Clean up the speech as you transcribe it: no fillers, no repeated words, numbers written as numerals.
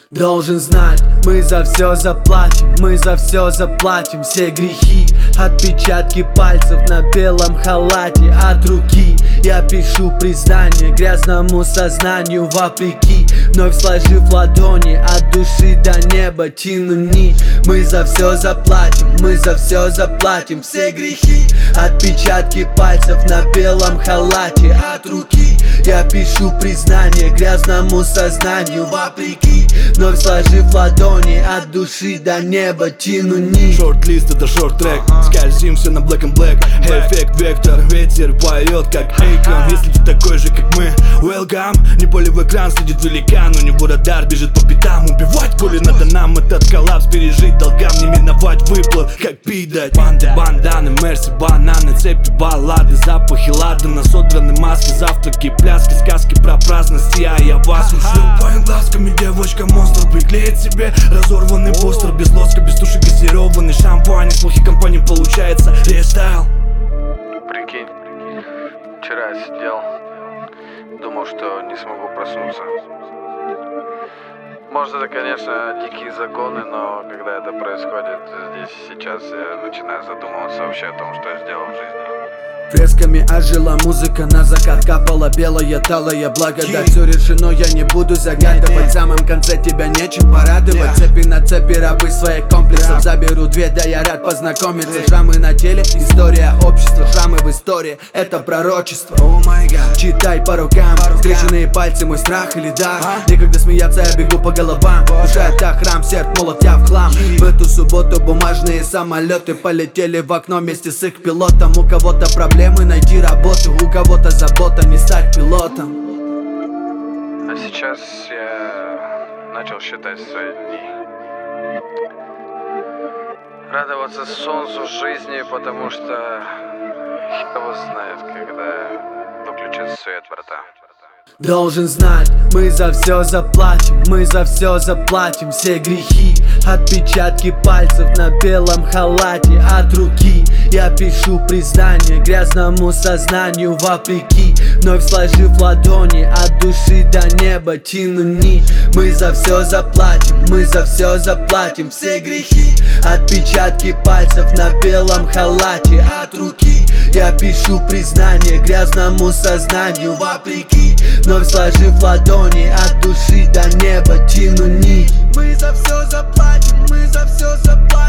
Должен знать, мы за все заплатим, мы за все заплатим. Все грехи, отпечатки пальцев на белом халате от руки. Я пишу признание грязному сознанию вопреки, вновь сложив ладони от души до неба тяну нить. Мы за все заплатим, мы за все заплатим. Все грехи, отпечатки пальцев на белом халате от руки. Я пишу признание грязному сознанию вопреки, вновь сложив ладони от души до неба тяну нить. Шорт-лист — это шорт-трек, скользимся на black and black. Эффект вектор, ветер поет как Эйкон. Если ты такой же как мы, welcome. Не поле в экран следит великан, у него радар бежит по пятам. Убивать пули надо нам, этот коллапс пережить долгам, не миновать выплат, как пить дать. Банды, банданы, мерси, бананы, цепи, баллады, запахи ладана, содраны маски, завтраки, пляски, сказки про праздность. Я вас шлепаю глазками, девочка монстр приклеит себе разорванный постер, без лоска, без туши, газированный шампунь. Из плохих компаний получается рестайл. Прикинь, вчера сидел, думал, что не смогу проснуться. Может, это, конечно, дикие законы, но когда это происходит здесь сейчас, я начинаю задумываться вообще о том, что я сделал в жизни. Фресками ожила музыка, на закат капала белая талая благодать. Все решено, я не буду загадывать, в самом конце тебя нечем порадовать. Цепи на цепи, рабы своих комплексов, заберу две, да я рад познакомиться. Шрамы на теле, история общества, шрамы в истории, это пророчество. Читай по рукам, скрещенные пальцы, мой страх или дар. Некогда смеяться, я бегу по головам. Душа это храм, сердце молот, я в хлам. В эту субботу бумажные самолеты полетели в окно вместе с их пилотом. У кого-то проблемы найти работу, у кого-то забота не стать пилотом. А сейчас я начал считать свои дни, радоваться солнцу жизни, потому что его знает, когда выключат свет в рта. Должен знать, мы за все заплатим, мы за все заплатим. Все грехи, отпечатки пальцев на белом халате от руки. Я пишу признание грязному сознанию вопреки, вновь сложив ладони от души до неба тяну нить. Мы за все заплатим, мы за все заплатим. Все грехи, отпечатки пальцев на белом халате от руки. Я пишу признание грязному сознанию вопреки, вновь сложив ладони от души до неба тяну нить. Мы за все заплатим, мы за все заплатим.